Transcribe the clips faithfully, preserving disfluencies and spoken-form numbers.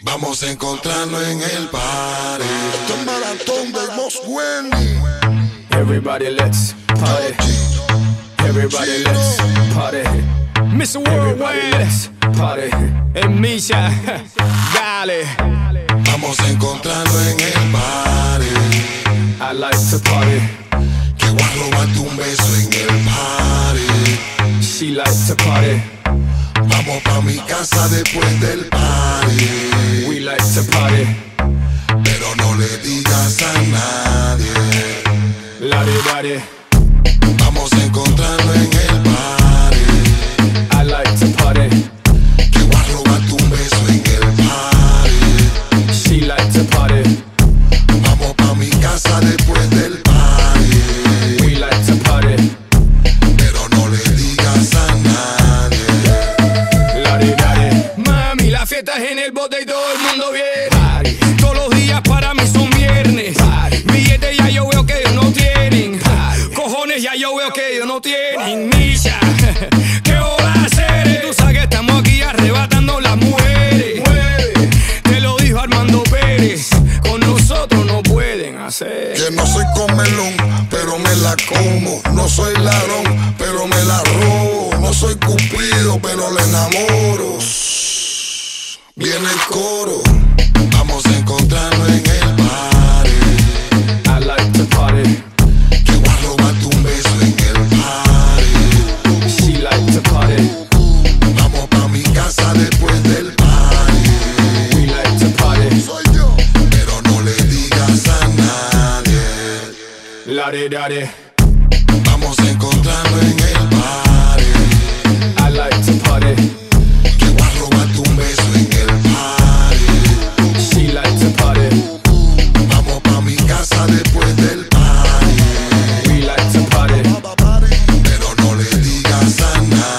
Vamos a encontrarnos en el party. Esto es maratón de Boss Wendy. Everybody let's party. Everybody let's party. mister Worldwide, let's party. En Misha, dale. Vamos a encontrarnos en el party. I like to party. Que voy a robarte un beso en el party. She like to party. Vamos pa' mi casa después del party. We like to party. Pero no le digas a nadie. La de daddy. Vamos a encontrarnos en el party. I like to party. Que voy a robarte un beso en el party. She like to party. Vamos pa' mi casa después del party. We like to party. Pero no le digas a nadie. La de daddy. Mami, la fiesta es en el bote y todo el mundo viene. Party. Todos los días para mí son viernes. Party. Billetes ya yo veo que ellos no tienen. Party. Cojones ya yo veo que ellos no tienen. Misha, ¿qué hora hacer? Tú sabes que estamos aquí arrebatando las mujeres. Mueve. Te lo dijo Armando Pérez. Con nosotros no pueden hacer. Que no soy comelón, pero me la como. No soy ladrón, pero me la robo. No soy cupido, pero le enamoro. Viene el coro. Vamos a encontrarnos en el party. I like to party. Que voy a robarte un beso en el party. She like to party. Vamos pa' mi casa después del party. We like to party. Soy yo. Pero no le digas a nadie. La de daddy. Vamos a encontrarnos en el party. I like to party. Que voy a robarte un beso en el party. She like to party. Vamos pa' mi casa después del party. We like to party. Pero no le digas a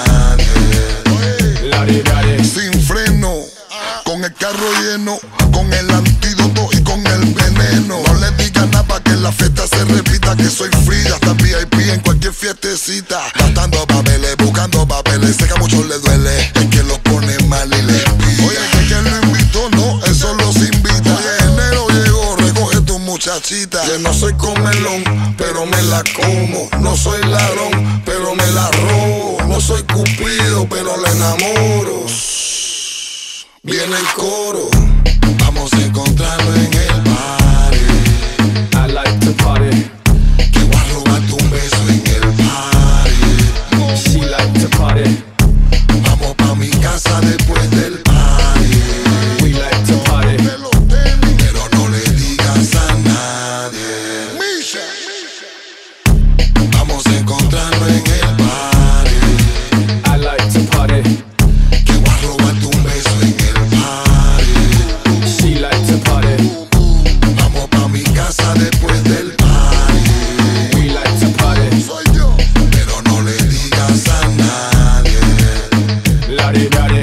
nadie. La de daddy. Sin freno, con el carro lleno, con el antídoto y con el veneno. No le digas nada pa' que la fiesta se repita. Que soy free, hasta V I P en cualquier fiestecita. Gastando papeles, buscando papeles. Sé que a muchos les duele, es que los pone mal y les pilla. Oye, que quien lo invitó, no, eso los invita. Oye, enero llegó, recoge tu muchachita. Que no soy comelón, pero me la como. No soy ladrón, pero me la robo. No soy cupido, pero le enamoro. Viene el coro. Vamos a encontrarnos en el party. I like to party. Que voy a robarte un beso en el party. She like to party. Vamos pa' mi casa después del party. We like to party. Pero no le digas a nadie. Misha. Vamos a encontrarnos en el party. I like to party. Que voy a robarte un beso en el party. She like to party. Vamos pa' mi casa después del party. We like to party. Soy yo. Pero no le digas a nadie. La de daddy.